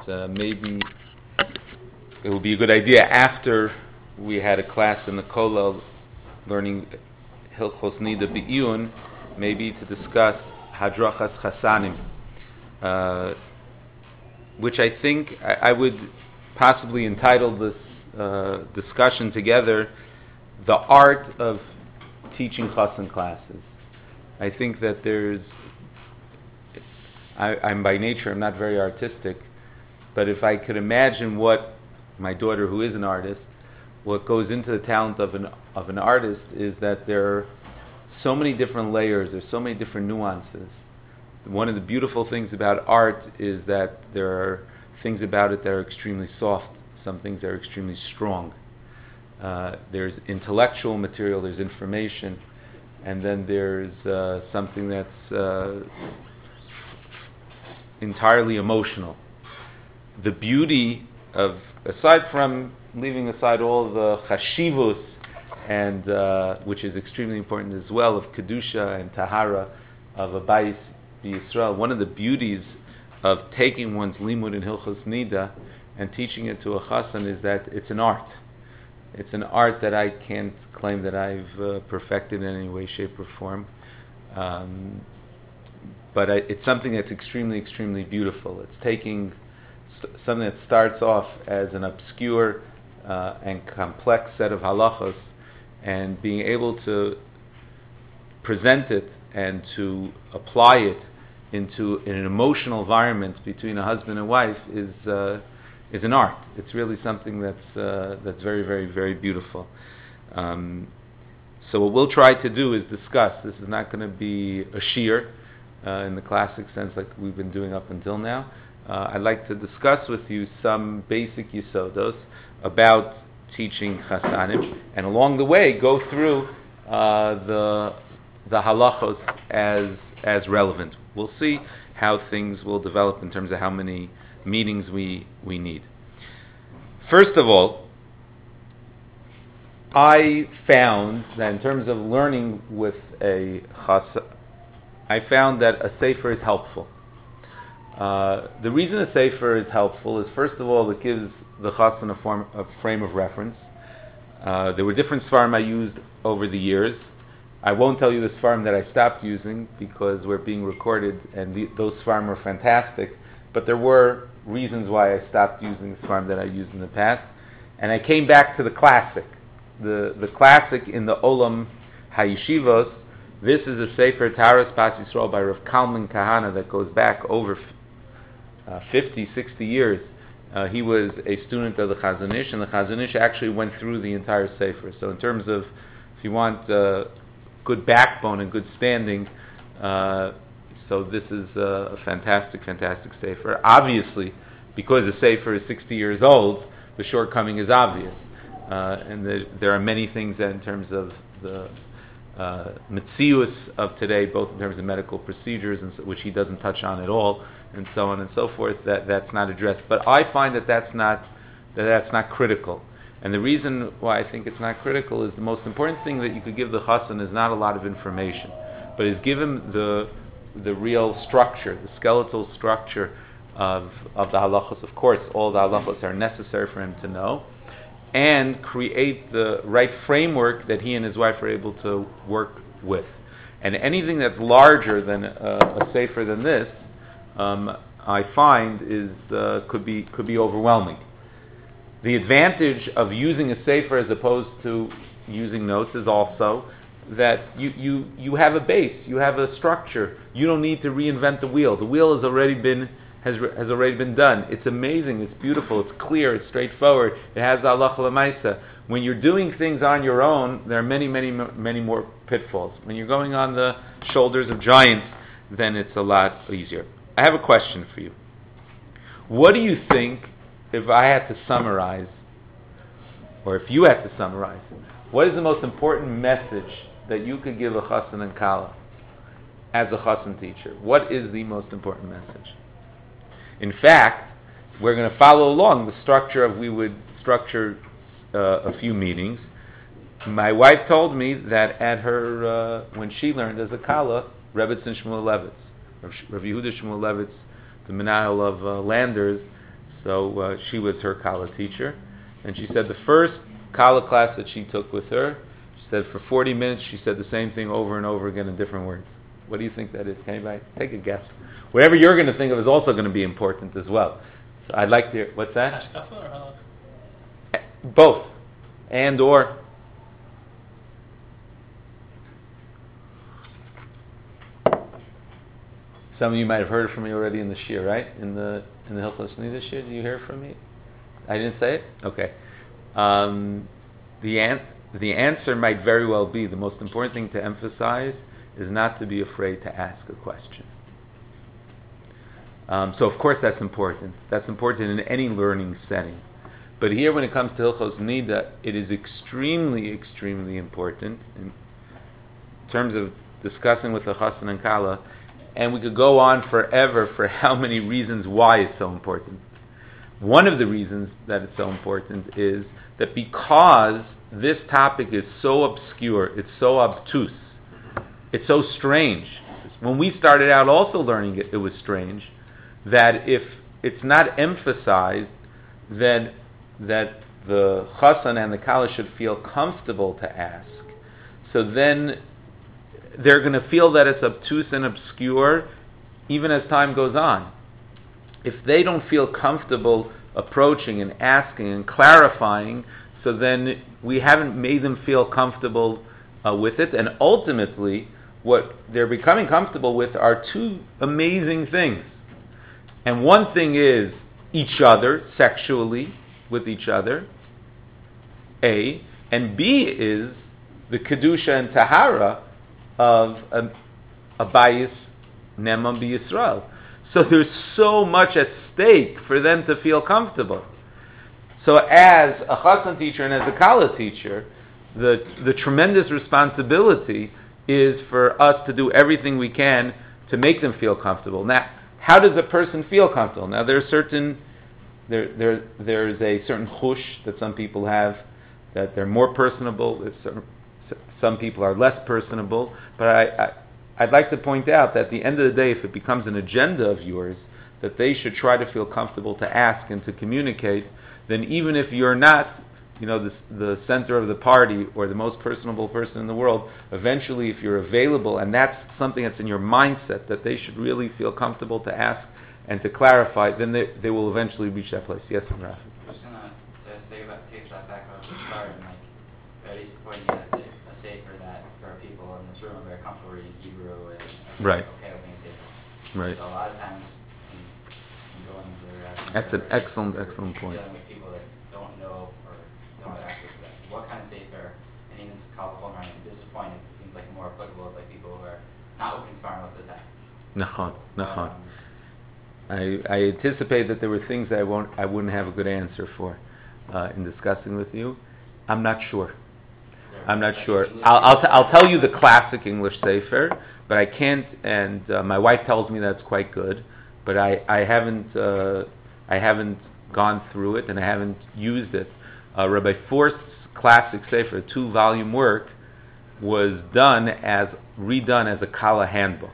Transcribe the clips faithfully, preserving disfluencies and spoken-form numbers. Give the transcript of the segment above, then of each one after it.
uh, maybe it would be a good idea after we had a class in the Kollel learning Hilchos Nida B'Iyun, maybe to discuss Hadrachas Chasanim, uh, which I think I, I would possibly entitle this uh, discussion together, The Art of Teaching Chassan Classes. I think that there's, I, I'm by nature, I'm not very artistic, but if I could imagine what my daughter, who is an artist, what goes into the talent of an of an artist is that there are so many different layers, there's so many different nuances. One of the beautiful things about art is that there are things about it that are extremely soft, some things that are extremely strong. Uh, there's intellectual material, there's information, and then there's uh, something that's uh, entirely emotional. The beauty of, aside from leaving aside all the chashivus, and uh, which is extremely important as well, of kedusha and tahara of a bayis b'Yisrael, one of the beauties of taking one's limud in Hilchos Nida and teaching it to a chassan is that it's an art. It's an art that I can't claim that I've uh, perfected in any way, shape, or form. Um, but I, it's something that's extremely, extremely beautiful. It's taking st- something that starts off as an obscure uh, and complex set of halachos and being able to present it and to apply it into in an emotional environment between a husband and wife is uh, is an art. It's really something that's uh, that's very, very, very beautiful. Um, so what we'll try to do is discuss. This is not going to be a shiur uh, in the classic sense like we've been doing up until now. Uh, I'd like to discuss with you some basic yisodos about teaching chasanim, and along the way go through uh, the the halachos as as relevant. We'll see how things will develop in terms of how many meetings we, we need. First of all, I found that in terms of learning with a chassan, I found that a sefer is helpful. Uh, the reason a sefer is helpful is, first of all, it gives the chassan a, form, a frame of reference. Uh, there were different svarim I used over the years. I won't tell you the svarim that I stopped using because we're being recorded, and the, those svarim are fantastic. But there were reasons why I stopped using the svarim that I used in the past, and I came back to the classic, the the classic in the Olam Hayeshivos. This is a sefer Taharas Pas Yisrael by Rav Kalman Kahana that goes back over uh, fifty, sixty years. Uh, he was a student of the Chazon Ish, and the Chazon Ish actually went through the entire sefer. So in terms of, if you want uh, good backbone and good standing, uh, so this is a fantastic, fantastic sefer. Obviously, because the sefer is sixty years old, the shortcoming is obvious. Uh, and the, there are many things that in terms of the uh, metzius of today, both in terms of medical procedures, and so, which he doesn't touch on at all, and so on and so forth, that, that's not addressed. But I find that that's not, that that's not critical. And the reason why I think it's not critical is the most important thing that you could give the chassan is not a lot of information, but is give him the the real structure, the skeletal structure of of the halachos. Of course, all the halachos are necessary for him to know, and create the right framework that he and his wife are able to work with. And anything that's larger than a, a sefer than this, um, I find is uh, could be could be overwhelming. The advantage of using a sefer as opposed to using notes is also that you, you, you have a base, you have a structure. You don't need to reinvent the wheel. The wheel has already been has has already been done. It's amazing, it's beautiful, it's clear, it's straightforward. It has the halacha l'maisa. When you're doing things on your own, there are many, many, many more pitfalls. When you're going on the shoulders of giants, then it's a lot easier. I have a question for you. What do you think, if I had to summarize, or if you had to summarize, what is the most important message that you could give a chassan and kala as a chassan teacher? What is the most important message? In fact, we're going to follow along the structure of we would structure uh, a few meetings. My wife told me that at her, uh, when she learned as a kala, Rebbetzin Shmuel Levitz, Rav Yehuda Shmuel Levitz, the Menahel of uh, Landers, So uh, she was her Kala teacher. And she said the first Kala class that she took with her, she said for forty minutes she said the same thing over and over again in different words. What do you think that is? Can anybody take a guess? Whatever you're going to think of is also going to be important as well. So I'd like to hear, what's that? Both. And or. Some of you might have heard from me already in the Shir, right? In the in the Hilchos Nida Shir, did you hear from me? I didn't say it? Okay. Um, the, an- the answer might very well be, the most important thing to emphasize is not to be afraid to ask a question. Um, so of course that's important. That's important in any learning setting. But here when it comes to Hilchos Nida, it is extremely, extremely important in terms of discussing with the Chassan and Kala, and we could go on forever for how many reasons why it's so important. One of the reasons that it's so important is that because this topic is so obscure, it's so obtuse, it's so strange. When we started out also learning it, it was strange, that if it's not emphasized, then that the Chassan and the Kala should feel comfortable to ask. So then they're going to feel that it's obtuse and obscure even as time goes on. If they don't feel comfortable approaching and asking and clarifying, so then we haven't made them feel comfortable uh, with it. And ultimately, what they're becoming comfortable with are two amazing things. And one thing is each other, sexually, with each other, A. And B is the Kedusha and Tahara of a, a Bayis Ne'eman B'Yisrael. So there's so much at stake for them to feel comfortable. So as a Chassan teacher and as a Kala teacher, the the tremendous responsibility is for us to do everything we can to make them feel comfortable. Now, how does a person feel comfortable? Now, there are certain there there there's a certain chush that some people have, that they're more personable. Certain, some people are less personable. But I, I I'd like to point out that at the end of the day, if it becomes an agenda of yours, that they should try to feel comfortable to ask and to communicate, then even if you're not, you know, the, the center of the party or the most personable person in the world, eventually if you're available and that's something that's in your mindset, that they should really feel comfortable to ask and to clarify, then they, they will eventually reach that place. Yes, Rafi? I was going to say about take that back on the start, and like, at least pointing out a safer that there are people in this room who are very comfortable reading Hebrew and are right. okay with being safer. Right. So a lot of times, in, in going through uh, that's an excellent, excellent point. Dealing with people that don't know or don't have access to that. What kind of safer, and even to call the phone line, at this point, it seems like more applicable to like people who are not looking smart most of the time. Nachon, nachon. Um, I, I anticipate that there were things that I won't, I wouldn't have a good answer for uh, in discussing with you. I'm not sure. I'm not sure. I'll, I'll, t- I'll tell you the classic English Sefer, but I can't. And uh, my wife tells me that's quite good, but I, I haven't uh, I haven't gone through it and I haven't used it. Uh, Rabbi Forst's classic Sefer, two-volume work, was done as redone as a Kala handbook.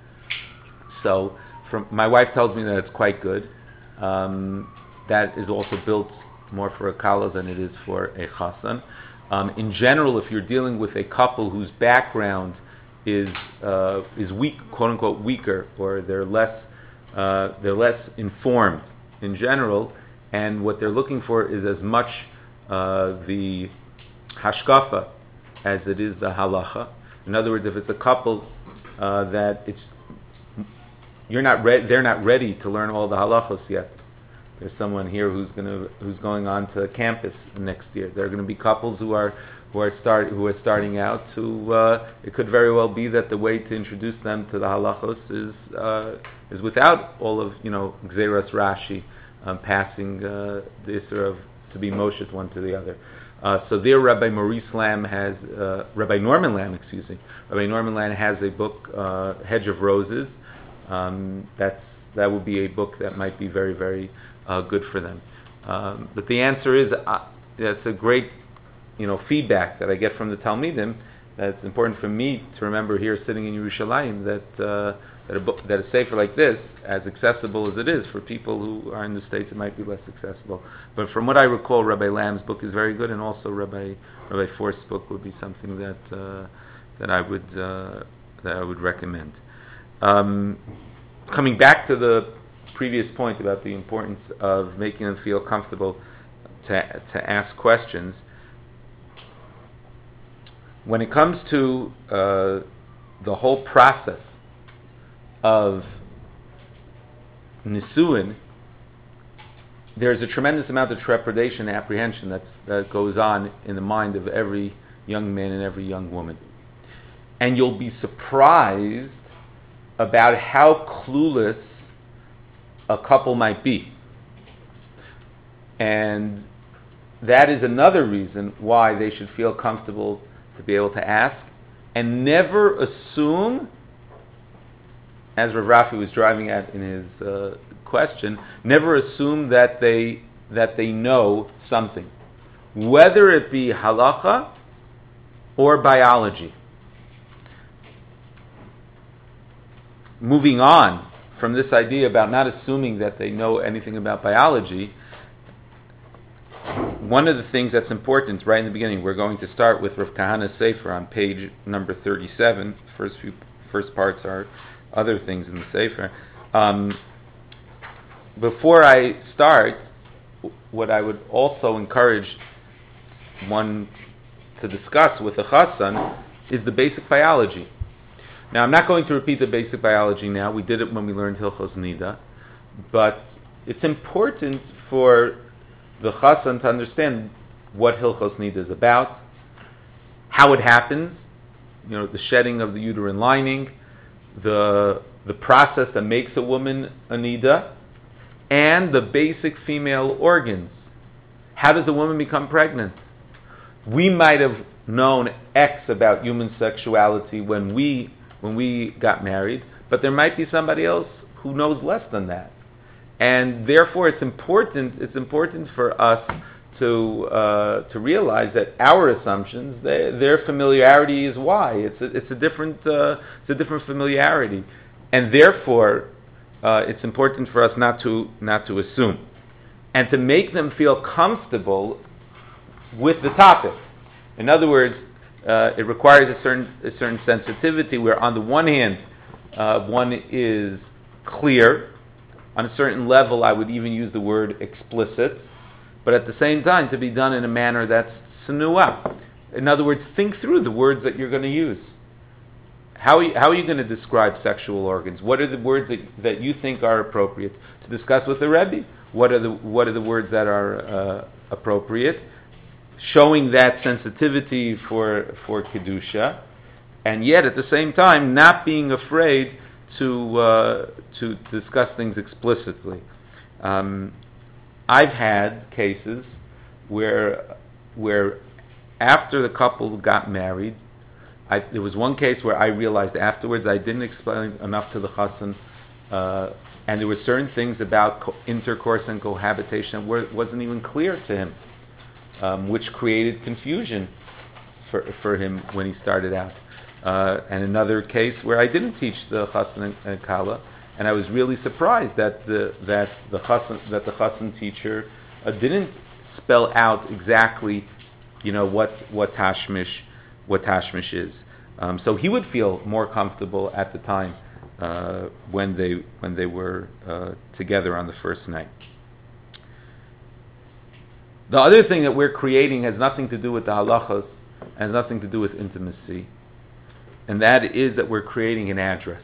So. From, my wife tells me that it's quite good. Um, that is also built more for a Kala than it is for a Chassan. Um, in general, if you're dealing with a couple whose background is uh, is weak, quote unquote, weaker, or they're less uh, they're less informed in general, and what they're looking for is as much uh, the hashkafa as it is the halacha. In other words, if it's a couple uh, that it's You're not re- they're not ready to learn all the halachos yet. There's someone here who's going to who's going on to campus next year. There are going to be couples who are who are start who are starting out. Who uh, it could very well be that the way to introduce them to the halachos is uh, is without all of you know Gzeras Rashi um, passing uh, the issur of to be Moshe one to the other. Uh, so there, Rabbi Maurice Lamb has uh, Rabbi Norman Lamb, excuse me. Rabbi Norman Lamb has a book, uh, Hedge of Roses. Um, that's that would be a book that might be very, very uh, good for them. Um, but the answer is uh, that's a great, you know, feedback that I get from the Talmidim. That it's important for me to remember here, sitting in Yerushalayim, that uh, that a book, that a sefer like this, as accessible as it is for people who are in the States, it might be less accessible. But from what I recall, Rabbi Lamb's book is very good, and also Rabbi Rabbi Forst's book would be something that uh, that I would uh, that I would recommend. Um, coming back to the previous point about the importance of making them feel comfortable to to ask questions. When it comes to uh, the whole process of nisuin, there's a tremendous amount of trepidation and apprehension that's, that goes on in the mind of every young man and every young woman. And you'll be surprised about how clueless a couple might be. And that is another reason why they should feel comfortable to be able to ask, and never assume, as Rav Rafi was driving at in his uh, question, never assume that they that they know something, whether it be halacha or biology. Moving on from this idea about not assuming that they know anything about biology, one of the things that's important right in the beginning, we're going to start with Rav Kahana's Sefer on page number thirty-seven. First few first parts are other things in the Sefer. Um, before I start, what I would also encourage one to discuss with a chassan is the basic biology. Now, I'm not going to repeat the basic biology now. We did it when we learned Hilchos Nida, but it's important for the chassan to understand what Hilchos Nida is about, how it happens, you know, the shedding of the uterine lining, the the process that makes a woman a nida, and the basic female organs. How does a woman become pregnant? We might have known X about human sexuality when we when we got married, but there might be somebody else who knows less than that. And therefore, it's important. It's important for us to uh, to realize that our assumptions, they, their familiarity is Y. It's a, it's a different uh, it's a different familiarity, and therefore, uh, it's important for us not to not to assume, and to make them feel comfortable with the topic. In other words, uh, it requires a certain a certain sensitivity. Where on the one hand, uh, one is clear. On a certain level, I would even use the word explicit, but at the same time, to be done in a manner that's senua. In other words, think through the words that you're going to use. How are you, how are you going to describe sexual organs? What are the words that, that you think are appropriate to discuss with the Rebbe? What are the what are the words that are uh, appropriate? Showing that sensitivity for for kedusha, and yet at the same time, not being afraid to uh, to discuss things explicitly. Um, I've had cases where where after the couple got married, I, there was one case where I realized afterwards I didn't explain enough to the chassan, uh, and there were certain things about co- intercourse and cohabitation that wasn't even clear to him, um, which created confusion for for him when he started out. Uh, and another case where I didn't teach the chassan and, and kala, and I was really surprised that the that the chassan that the chassan teacher uh, didn't spell out exactly, you know, what what tashmish what tashmish is. Um, so he would feel more comfortable at the time uh, when they when they were uh, together on the first night. The other thing that we're creating has nothing to do with the halachos, has nothing to do with intimacy. And that is that we're creating an address.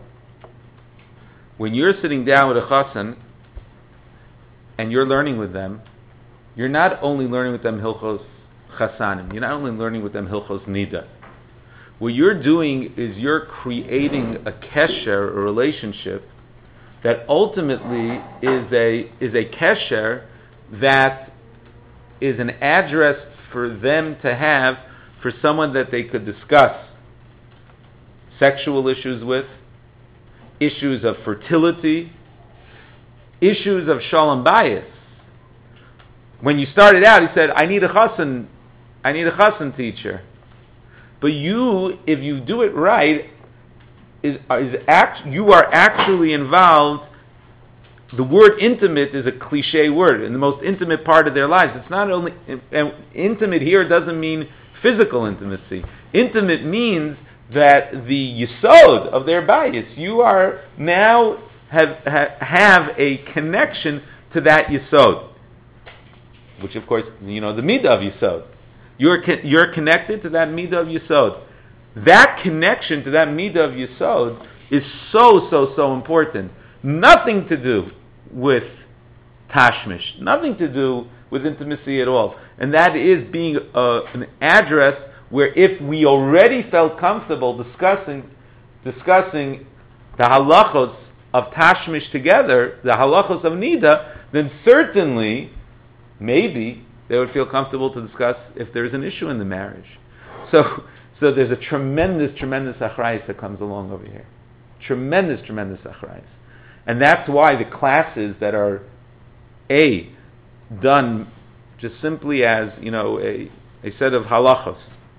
When you're sitting down with a chassan and you're learning with them, you're not only learning with them hilchos chasanim, you're not only learning with them hilchos nida. What you're doing is you're creating a kesher, a relationship, that ultimately is a is a kesher that is an address for them to have for someone that they could discuss sexual issues with, issues of fertility, issues of shalom bayis. When you started out, he said, I need a chassan, I need a chassan teacher. But you, if you do it right, is, is act, you are actually involved. The word intimate is a cliche word, in the most intimate part of their lives. It's not only, and intimate here doesn't mean physical intimacy. Intimate means that the yesod of their bayis, you are now have, have, have a connection to that yesod, which of course, you know, the midah of yesod. You're, you're connected to that midah of yesod. That connection to that midah of yesod is so, so, so important. Nothing to do with tashmish, nothing to do with intimacy at all. And that is being uh, an address where if we already felt comfortable discussing discussing the halachos of tashmish together, the halachos of nida, then certainly, maybe, they would feel comfortable to discuss if there's an issue in the marriage. So, so there's a tremendous, tremendous achrayus that comes along over here. Tremendous, tremendous achrayus. And that's why the classes that are, A, done just simply as, you know, a, a set of halachos,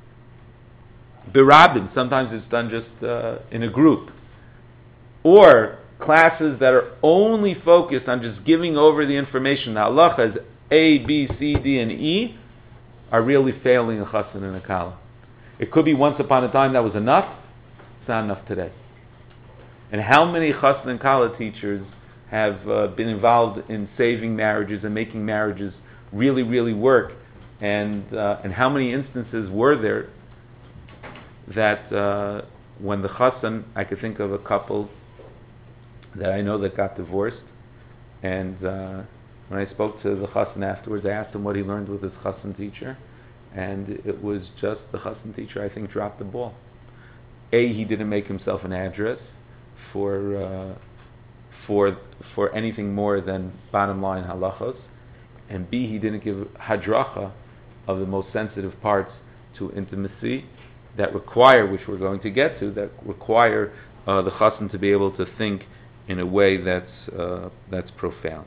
birabim, sometimes it's done just uh, in a group, or classes that are only focused on just giving over the information, the halachas, A, B, C, D, and E, are really failing a chassan and a kala. It could be once upon a time that was enough. It's not enough today. And how many chassan and kala teachers have uh, been involved in saving marriages and making marriages really, really work? And uh, and how many instances were there that uh, when the chassan, I could think of a couple that I know that got divorced, and uh, when I spoke to the chassan afterwards, I asked him what he learned with his chassan teacher, and it was just the chassan teacher, I think, dropped the ball. A, he didn't make himself an address for uh, for for anything more than bottom line halachos, and B, he didn't give hadracha of the most sensitive parts to intimacy that require, which we're going to get to, that require uh, the chassan to be able to think in a way that's uh, that's profound.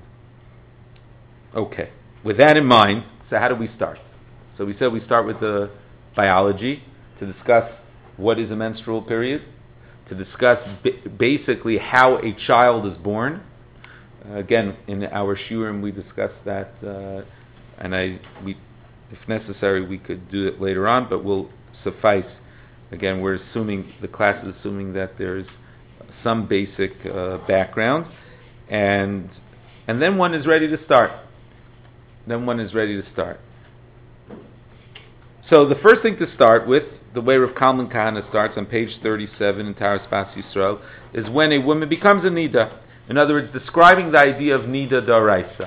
Okay, with that in mind, so how do we start? So we said we start with the biology to discuss what is a menstrual period, to discuss b- basically how a child is born. Uh, again, in our shiurim we discussed that, uh, and I, we, if necessary, we could do it later on, but we'll suffice. Again, we're assuming, the class is assuming that there's some basic uh, background, and and then one is ready to start. Then one is ready to start. So the first thing to start with, the way Rav Kalman Kahana starts on page thirty-seven in Taras Bas Yisrael, is when a woman becomes a nida. In other words, describing the idea of nida d'oraisa.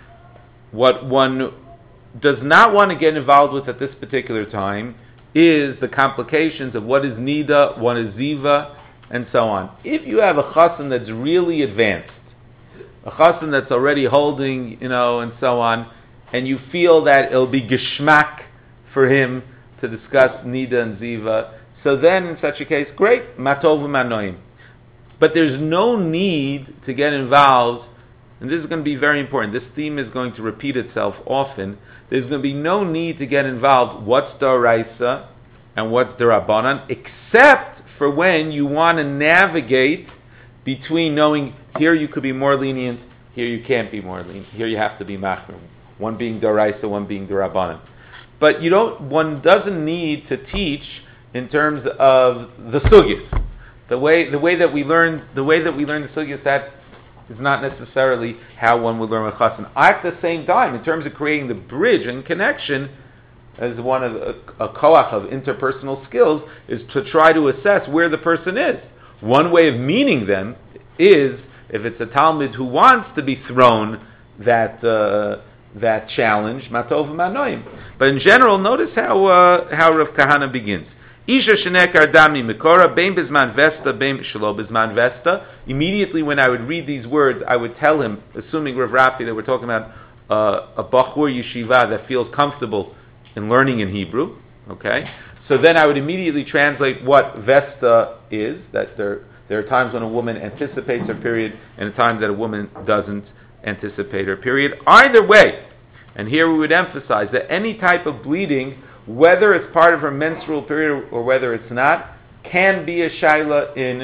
What one does not want to get involved with at this particular time is the complications of what is nida, what is ziva, and so on. If you have a chassan that's really advanced, a chassan that's already holding, you know, and so on, and you feel that it'll be geschmack for him to discuss nida and ziva, so then in such a case, great, matov u'manoim. But there's no need to get involved, and this is going to be very important. This theme is going to repeat itself often. There's going to be no need to get involved what's d'oraisa and what's d'rabbanan, except for when you want to navigate between knowing here you could be more lenient, here you can't be more lenient, here you have to be machmir. One being d'oraisa, one being d'rabbanan. But you don't. One doesn't need to teach in terms of the sugyas. The way the way that we learn the way that we learn the sugyas, that is not necessarily how one would learn with chassan. At the same time, in terms of creating the bridge and connection, as one of a, a koach of interpersonal skills, is to try to assess where the person is. One way of meaning them is if it's a talmid who wants to be thrown that. Uh, that challenge, matov u'manoim. But in general, notice how uh, how Rav Kahana begins. Isha shenekar dami mikora, bein bizman vesta, bein shelo bizman vesta. Immediately when I would read these words, I would tell him, assuming Rav Rafi that we're talking about uh, a bachur yeshiva that feels comfortable in learning in Hebrew, okay? So then I would immediately translate what vesta is, that there, there are times when a woman anticipates her period and times that a woman doesn't anticipate her period. Either way, and here we would emphasize that any type of bleeding, whether it's part of her menstrual period or whether it's not, can be a shaila in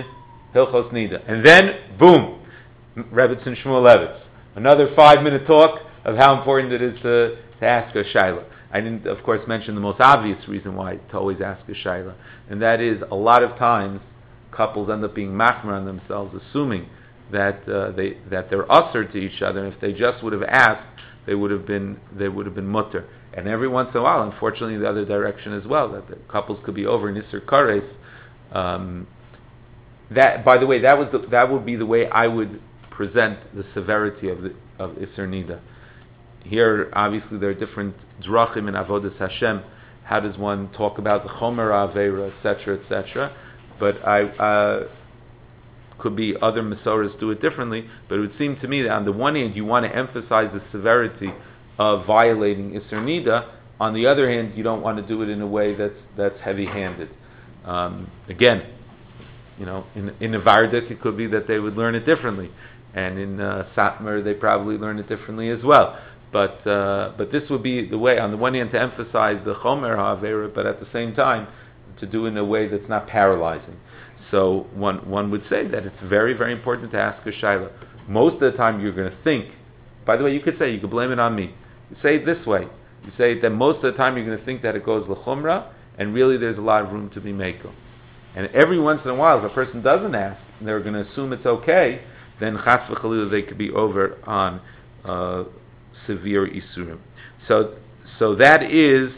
Hilchos Nida. And then, boom, Rebbetzin Shmuel Levitz. Another five-minute talk of how important it is to, to ask a shaila. I didn't, of course, mention the most obvious reason why to always ask a shaila, and that is a lot of times couples end up being machmer on themselves, assuming that uh, they that they're usher to each other, and if they just would have asked, they would have been they would have been mutter. And every once in a while, unfortunately, the other direction as well, that the couples could be over in Isser Kares. Um, that, by the way, that was the, that would be the way I would present the severity of the, of Isser Nida. Here, obviously, there are different drachim in Avodas Hashem. How does one talk about the Chomer Aveira, et cetera, et cetera? But I uh, could be other Masoras do it differently. But it would seem to me that on the one hand, you want to emphasize the severity of violating Isser Nida. On the other hand, you don't want to do it in a way that's that's heavy-handed. Um, again, you know, in in the Vardik, it could be that they would learn it differently, and in uh, Satmar, they probably learn it differently as well. But uh, but this would be the way. On the one hand, to emphasize the Chomer Ha'avera, but at the same time, to do it in a way that's not paralyzing. So one one would say that it's very very important to ask a shaila. Most of the time, you're going to think. By the way, you could say, you could blame it on me. You say it this way. You say that most of the time you're going to think that it goes l'chumra, and really there's a lot of room to be mekel. And every once in a while, if a person doesn't ask, and they're going to assume it's okay, then chas v'chalila they could be over on uh, severe isurim. So, so that is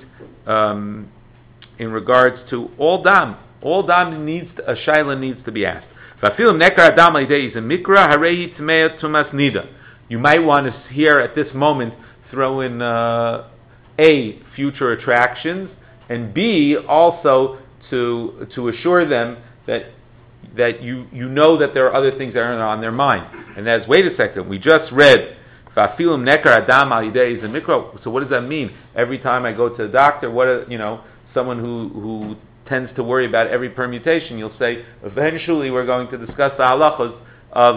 um, in regards to all dam. All dam needs to, a shaila needs to be asked. nekar adam is a mikra harehi tmei tumas nida. You might want to hear at this moment throw in uh, A, future attractions, and B, also to to assure them that that you, you know that there are other things that are on their mind. And that's, wait a second, we just read, V'afilim nekar adam al yidei is a mikra. So what does that mean? Every time I go to the doctor, what are, you know, someone who, who tends to worry about every permutation, you'll say, eventually we're going to discuss the halachos of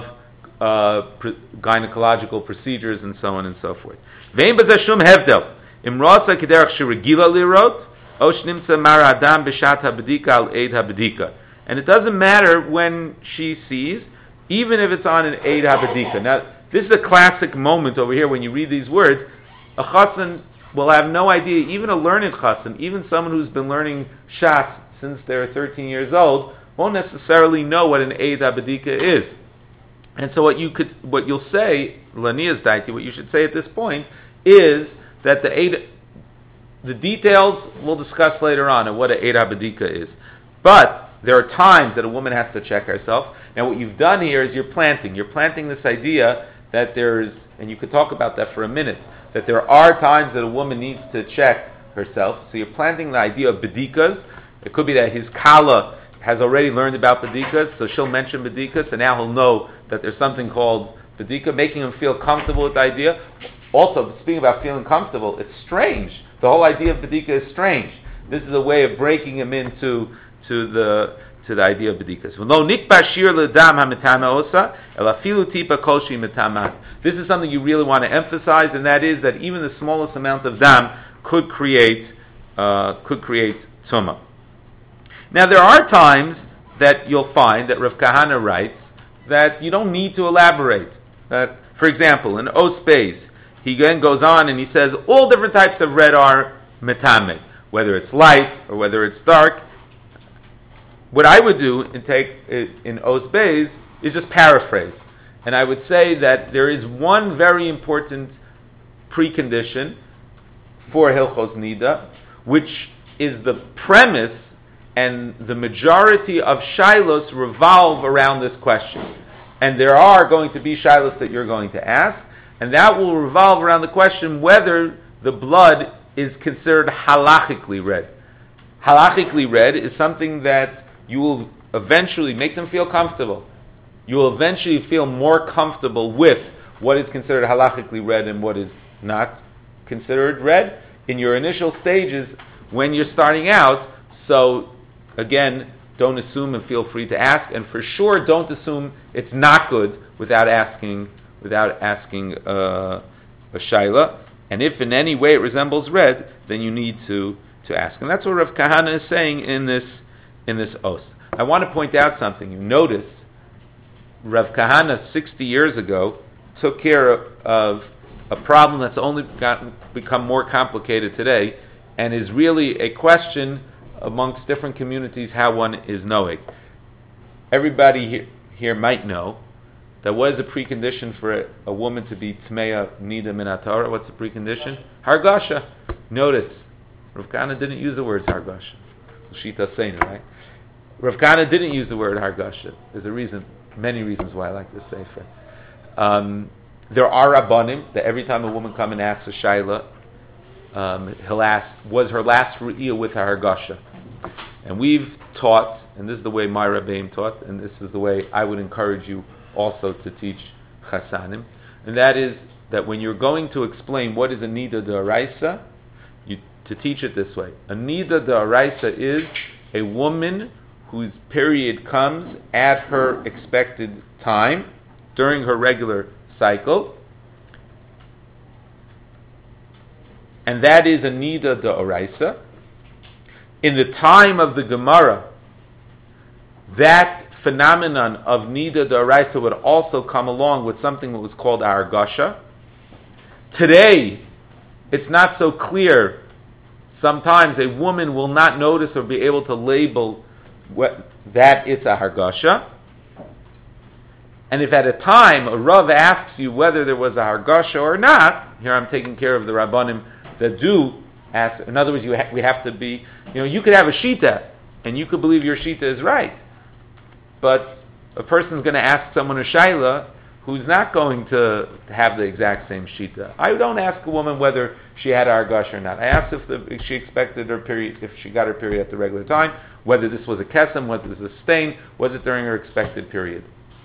Uh, pr- gynecological procedures and so on and so forth. Ve'im b'zashum hevdel im rasa kederach shirigila lirot o shnimtza mara adam b'shat habedika al eid habedika. And it doesn't matter when she sees, even if it's on an eid habedika. Now, this is a classic moment over here when you read these words. A chassan will have no idea, even a learned chassan, even someone who's been learning shat since they're thirteen years old, won't necessarily know what an eid habedika is. And so what you could, what you'll say, Lania's daiti, what you should say at this point is that the eid, the details we'll discuss later on of what an eid habedika is. But there are times that a woman has to check herself. Now what you've done here is you're planting. You're planting this idea that there's, and you could talk about that for a minute, that there are times that a woman needs to check herself. So you're planting the idea of bedikas. It could be that his kala has already learned about bedikas, so she'll mention bedikas, and now he'll know that there's something called bedika, making him feel comfortable with the idea. Also, speaking about feeling comfortable, it's strange. The whole idea of bedika is strange. This is a way of breaking him into to the to the idea of bedikas. This is something you really want to emphasize, and that is that even the smallest amount of dam could create uh, could create tumah. Now, there are times that you'll find that Rav Kahana writes that you don't need to elaborate. That, for example, in Os Beis, he then goes on and he says all different types of red are metame, whether it's light or whether it's dark. What I would do and take in Os Beis is just paraphrase, and I would say that there is one very important precondition for Hilchos Nida, which is the premise. And the majority of shilos revolve around this question. And there are going to be shilos that you're going to ask, and that will revolve around the question whether the blood is considered halachically red. Halachically red is something that you will eventually make them feel comfortable. You will eventually feel more comfortable with what is considered halachically red and what is not considered red in your initial stages when you're starting out. So again, don't assume and feel free to ask, and for sure, don't assume it's not good without asking without asking uh, a shaila. And if in any way it resembles red, then you need to, to ask. And that's what Rav Kahana is saying in this in this os. I want to point out something. You notice Rav Kahana sixty years ago took care of, of a problem that's only gotten, become more complicated today, and is really a question amongst different communities how one is knowing. Everybody here, here might know that what is a precondition for a, a woman to be Tmeya Nida Min HaTorah? What's the precondition? Hargasha. Notice, Rav Kahana didn't use the word Hargasha. Shita Seina, right? Rav Kahana didn't use the word Hargasha. There's a reason, many reasons why I like this sefer. Um, there are Rabbanim that every time a woman comes and asks a Shaila, um, he'll ask, was her last Ru'iyah with her Hargasha? And we've taught, and this is the way my Rabbeim taught, and this is the way I would encourage you also to teach Chasanim, and that is that when you're going to explain what is a Nida D'Oraisa, you to teach it this way. A Nida D'Oraisa is a woman whose period comes at her expected time during her regular cycle, and that is a Nida D'Oraisa. In the time of the Gemara, that phenomenon of Nida D'Oraisa would also come along with something that was called Hargasha. Today, it's not so clear. Sometimes a woman will not notice or be able to label what, that it's a Hargasha. And if at a time a Rav asks you whether there was a Hargasha or not, here I'm taking care of the Rabbanim that do ask. In other words, you ha- we have to be, you know, you could have a Shita, and you could believe your Shita is right. But a person's going to ask someone a Shaila who's not going to have the exact same Shita. I don't ask a woman whether she had a Hargasha or not. I ask if, the, if she expected her period, if she got her period at the regular time, whether this was a kesem, whether this was a stain, was it during her expected period.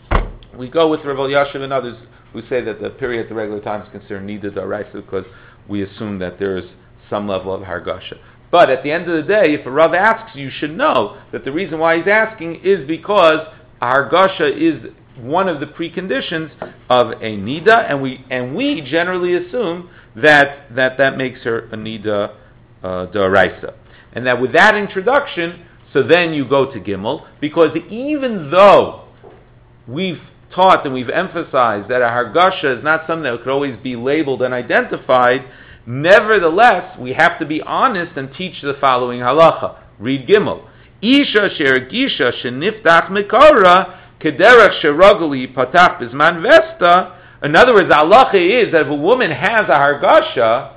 We go with Rav Elyashiv and others who say that the period at the regular time is considered Nida D'Oraisa because we assume that there is some level of Hargasha. But at the end of the day, if a Rav asks, you should know that the reason why he's asking is because Hargasha is one of the preconditions of a Nida, and we and we generally assume that that, that makes her a Nida uh, D'Oraisa. And that with that introduction, so then you go to Gimel, because even though we've taught and we've emphasized that a Hargasha is not something that could always be labeled and identified, nevertheless, we have to be honest and teach the following halacha. Read Gimel. Isha she'ergisha she'niftach mikora kederach she'raguli patach bizman vesta. In other words, the halacha is that if a woman has a hargasha,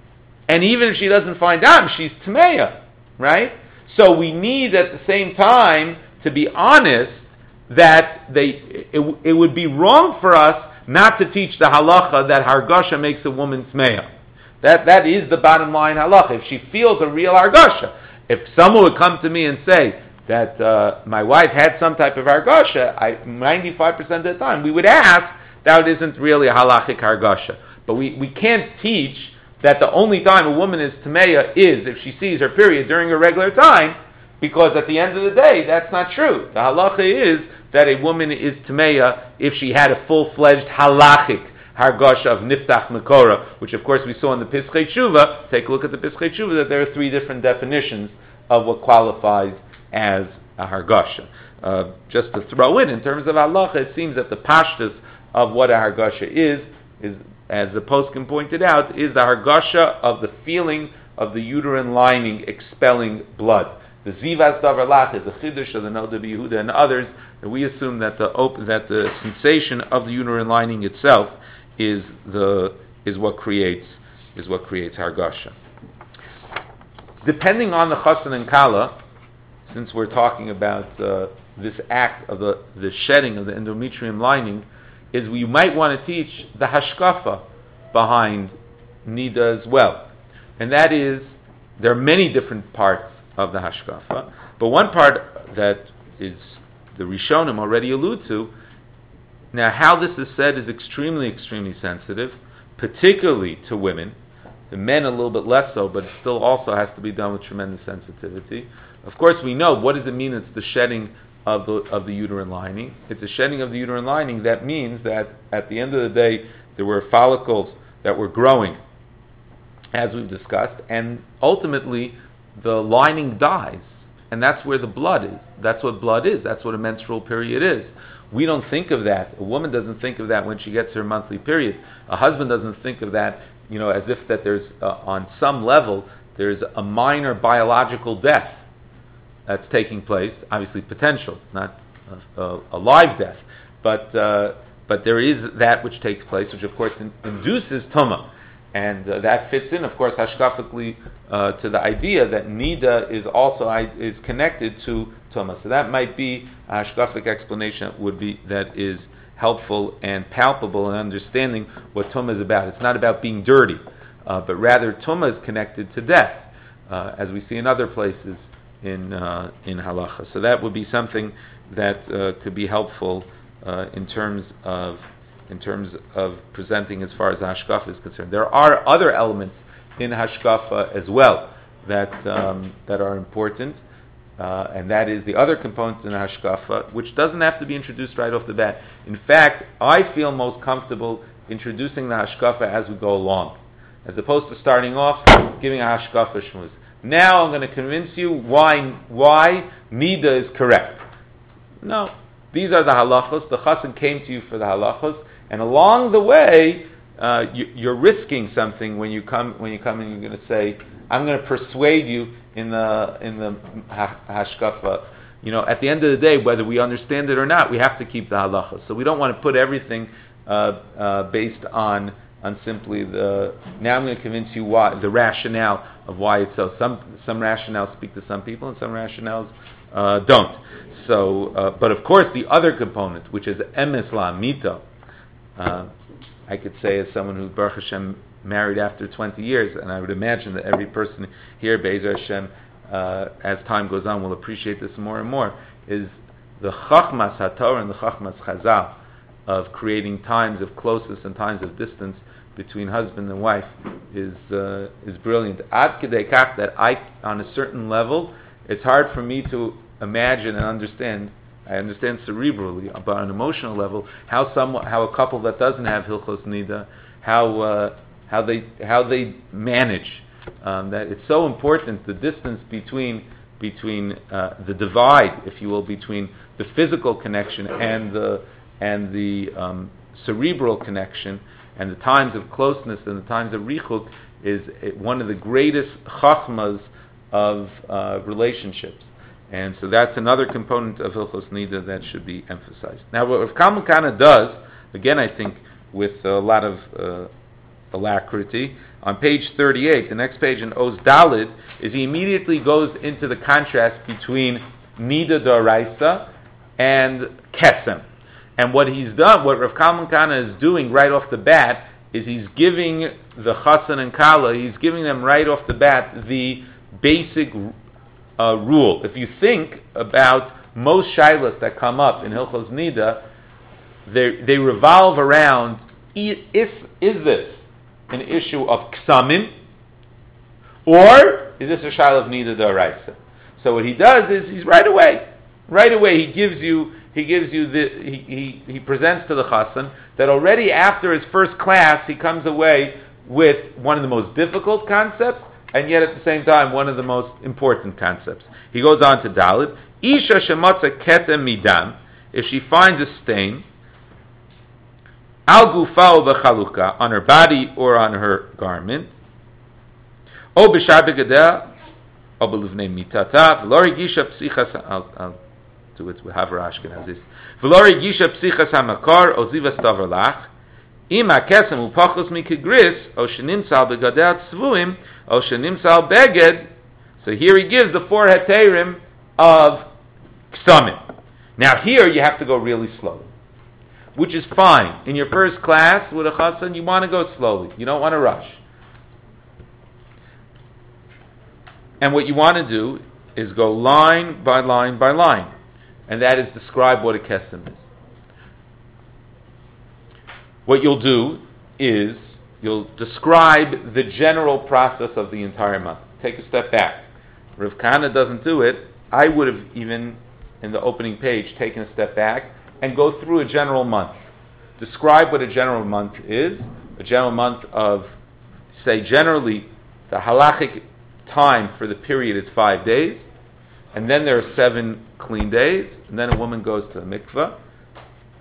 and even if she doesn't find out, she's tmeya, right? So we need at the same time to be honest that they it, it would be wrong for us not to teach the halacha that hargasha makes a woman tmeya. That that is the bottom line halacha. If she feels a real hargasha, if someone would come to me and say that uh, my wife had some type of hargasha, I ninety-five percent of the time we would ask that it isn't really a halachic hargasha. But we, we can't teach that the only time a woman is tmeya is if she sees her period during her regular time, because at the end of the day, that's not true. The halacha is that a woman is tmeya if she had a full-fledged halachic hargasha of niftach mekora, which of course we saw in the Pischei Tshuva. Take a look at the Pischei Tshuva that there are three different definitions of what qualifies as a hargasha. Uh, just to throw in, in terms of halacha, it seems that the pashtus of what a hargasha is, is, as the poskim pointed out, is the hargasha of the feeling of the uterine lining expelling blood. The zivas davar lach is the chiddush of the Noda B'Yehuda and others, and we assume that the op- that the sensation of the uterine lining itself is the is what creates is what creates hargasha. Depending on the chassan and kala, since we're talking about uh, this act of the, the shedding of the endometrium lining, is we might want to teach the hashkafa behind nida as well, and that is there are many different parts of the hashkafa, but one part that is the Rishonim already allude to. Now, how this is said is extremely, extremely sensitive, particularly to women. The men a little bit less so, but it still also has to be done with tremendous sensitivity. Of course, we know what does it mean. It's the shedding of the of the uterine lining. It's the shedding of the uterine lining. That means that at the end of the day, there were follicles that were growing, as we've discussed, and ultimately the lining dies, and that's where the blood is. That's what blood is. That's what a menstrual period is. We don't think of that. A woman doesn't think of that when she gets her monthly period. A husband doesn't think of that, you know, as if that there's, uh, on some level, there's a minor biological death that's taking place. Obviously potential, not a, a, a live death. But, uh, but there is that which takes place, which of course in, induces tumah. And uh, that fits in, of course, hashkafically uh, to the idea that nida is also is connected to tumah. So that might be a hashkafic explanation that would be that is helpful and palpable in understanding what tumah is about. It's not about being dirty, uh, but rather tumah is connected to death, uh, as we see in other places in uh, in halacha. So that would be something that uh, could be helpful uh, in terms of. in terms of presenting as far as hashkafa is concerned. There are other elements in hashkafa as well that um, that are important, uh, and that is the other component in hashkafa, which doesn't have to be introduced right off the bat. In fact, I feel most comfortable introducing the hashkafa as we go along, as opposed to starting off giving a hashkafa shmuz. Now I'm going to convince you why why nida is correct. No, these are the halachos. The chassan came to you for the halachos. And along the way, uh, you, you're risking something when you come. When you come, and you're going to say, "I'm going to persuade you in the in the ha- hashkafa." You know, at the end of the day, whether we understand it or not, we have to keep the halachas. So we don't want to put everything uh, uh, based on on simply the. Now I'm going to convince you why the rationale of why it's so. Some some rationales speak to some people, and some rationales uh, don't. So, uh, but of course, the other component, which is emes la'amito. Uh, I could say as someone who Baruch Hashem married after twenty years, and I would imagine that every person here, Be'ezer Hashem, uh, as time goes on, will appreciate this more and more, is the Chachmas HaTorah and the Chachmas Chazal of creating times of closeness and times of distance between husband and wife is uh, is brilliant. Ad kedei kach that I, on a certain level, it's hard for me to imagine and understand. I understand cerebrally, but on an emotional level, how some how a couple that doesn't have hilchos nida, how uh, how they how they manage um, that. It's so important, the distance between between uh, the divide, if you will, between the physical connection and the and the um, cerebral connection, and the times of closeness and the times of richuk is one of the greatest chachmas of uh, relationships. And so that's another component of Hilchos Nida that should be emphasized. Now, what Rav Kalman Kana does, again, I think with a lot of uh, alacrity, on page thirty-eight, the next page in Oz Dalid, is he immediately goes into the contrast between Nida D'Oraisa and Kesem. And what he's done, what Rav Kalman Kana is doing right off the bat, is he's giving the Chassan and Kala, he's giving them right off the bat the basic Uh, rule. If you think about most shilas that come up in Hilchos Nida, they they revolve around if is this an issue of ksamim or is this a shilah of Nida D'Oraisa? So what he does is he's right away, right away he gives you he gives you the he he, he presents to the chassan that already after his first class he comes away with one of the most difficult concepts, and yet at the same time, one of the most important concepts. He goes on to Dalit. Isha shematza ketem midam, if she finds a stain, al gufa o b'chaluka, on her body or on her garment, o b'shar begadeh, o b'livnei mitata, v'lo regisha psichas, I'll, I'll do it with Haver Ashkenazis, v'lo regisha psichas hamakar, o zivas tavar lach, ima kesem upachos mikigris, o shenimsal begadeh tzvuim, O shenimsal beged. So here he gives the four heterim of ksamim. Now here you have to go really slowly, which is fine. In your first class with a chassan, you want to go slowly. You don't want to rush. And what you want to do is go line by line by line, and that is describe what a kesem is. What you'll do is you'll describe the general process of the entire month. Take a step back. Rav Kana doesn't do it. I would have even, in the opening page, taken a step back and go through a general month. Describe what a general month is. A general month of, say, generally, the halachic time for the period is five days, and then there are seven clean days, and then a woman goes to the mikveh,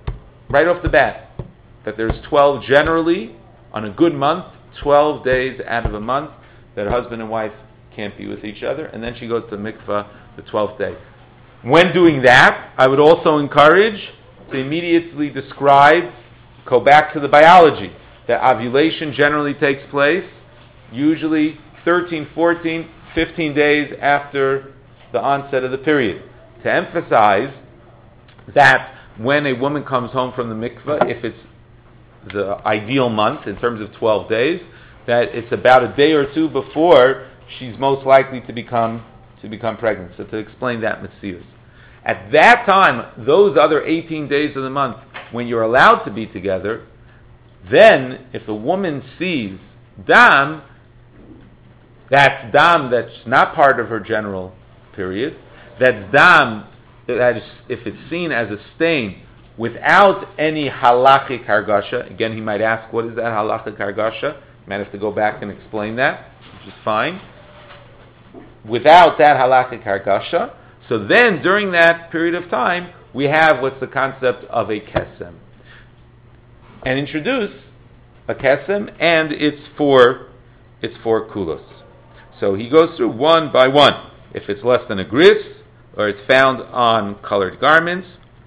right off the bat that there's twelve generally, on a good month, twelve days out of a month that husband and wife can't be with each other, and then she goes to the mikvah the twelfth day. When doing that, I would also encourage to immediately describe, go back to the biology, that ovulation generally takes place usually thirteen, fourteen, fifteen days after the onset of the period. To emphasize that when a woman comes home from the mikvah, if it's the ideal month in terms of twelve days, that it's about a day or two before she's most likely to become to become pregnant. So to explain that mitzvah. At that time, those other eighteen days of the month, when you're allowed to be together, then if a woman sees dam, that's dam that's not part of her general period, that's dam that is, if it's seen as a stain without any halachic hargasha, again he might ask, what is that halachic hargasha? You might have to go back and explain that, which is fine. Without that halachic hargasha, so then during that period of time, we have what's the concept of a kesem. And introduce a kesem, and it's for it's for kulos. So he goes through one by one. If it's less than a gris, or it's found on colored garments,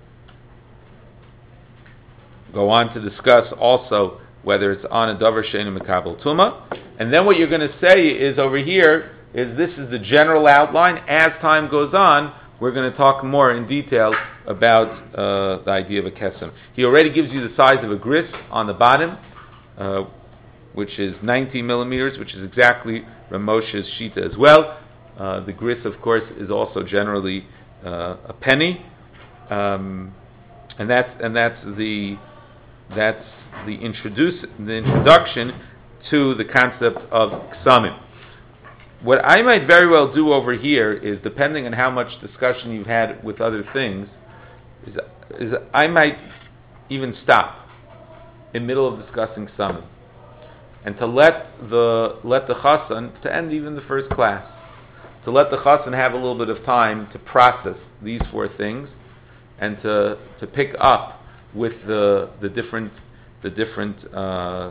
go on to discuss also whether it's on a davar she'einu mekabel tuma. And then what you're going to say is over here is this is the general outline. As time goes on, we're going to talk more in detail about uh, the idea of a kesem. He already gives you the size of a gris on the bottom, uh, which is nineteen millimeters, which is exactly Ramosha's shita as well. Uh, the gris, of course, is also generally uh, a penny, um, and that's and that's the that's the introduce the introduction to the concept of ksamim. What I might very well do over here is, depending on how much discussion you've had with other things, is, is I might even stop in middle of discussing ksamim, and to let the let the chassan, to end even the first class, to let the chassan have a little bit of time to process these four things, and to to pick up with the the different the different uh,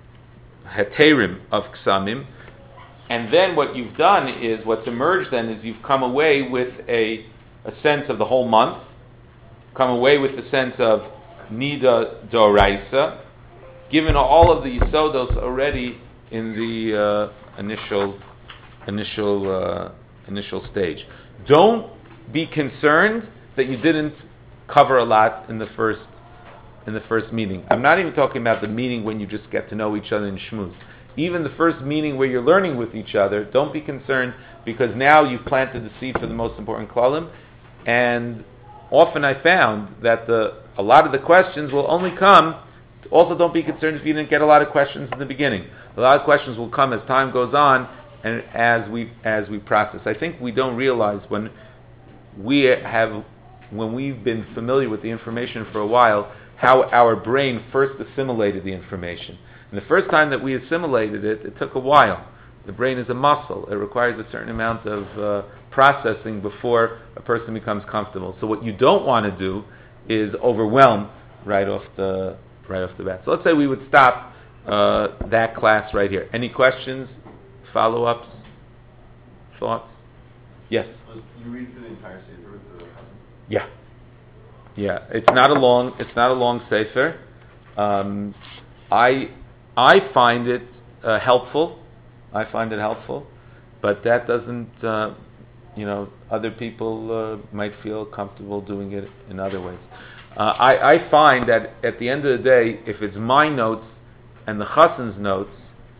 heterim of ksamim. And then what you've done is, what's emerged then is you've come away with a a sense of the whole month, come away with the sense of nida doraisa, given all of the yisodos already in the uh, initial initial uh, initial stage. Don't be concerned that you didn't cover a lot in the first in the first meeting. I'm not even talking about the meeting when you just get to know each other in shmooze. Even the first meeting where you're learning with each other, don't be concerned, because now you've planted the seed for the most important klalim. And often I found that the a lot of the questions will only come. Also, don't be concerned if you didn't get a lot of questions in the beginning. A lot of questions will come as time goes on and as we as we process. I think we don't realize when we have when we've been familiar with the information for a while, how our brain first assimilated the information. And the first time that we assimilated it, it took a while. The brain is a muscle. It requires a certain amount of uh, processing before a person becomes comfortable. So what you don't want to do is overwhelm right off the right off the bat. So let's say we would stop uh, that class right here. Any questions, follow-ups, thoughts? Yes? Can you read through the entire sefer with the husband? Yeah. Yeah. It's not a long it's not a long sefer. Um, I I find it uh, helpful. I find it helpful, but that doesn't, uh, you know, other people uh, might feel comfortable doing it in other ways. Uh, I, I find that at the end of the day, if it's my notes and the chassan's notes,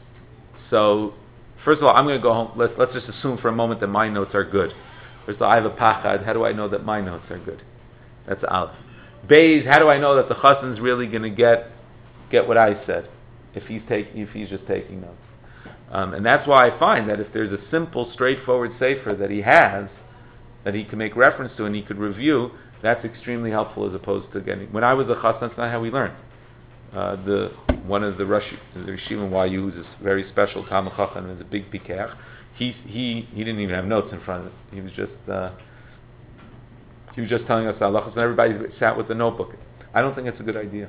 so first of all, I'm going to go home. Let's let's just assume for a moment that my notes are good. First of all, I have a pachad. How do I know that my notes are good? That's aleph. Beis, how do I know that the chassan's really going to get get what I said if he's taking if he's just taking notes? Um, and that's why I find that if there's a simple, straightforward sefer that he has, that he can make reference to and he could review, that's extremely helpful as opposed to getting... When I was a chassan, that's not how we learned. Uh, the One of the Rosh the Yeshiva in Y U, who's a very special Talmud Chacham, is a big pikach. He he he didn't even have notes in front of him. He was just uh, he was just telling us halachos, and everybody sat with the notebook. I don't think it's a good idea.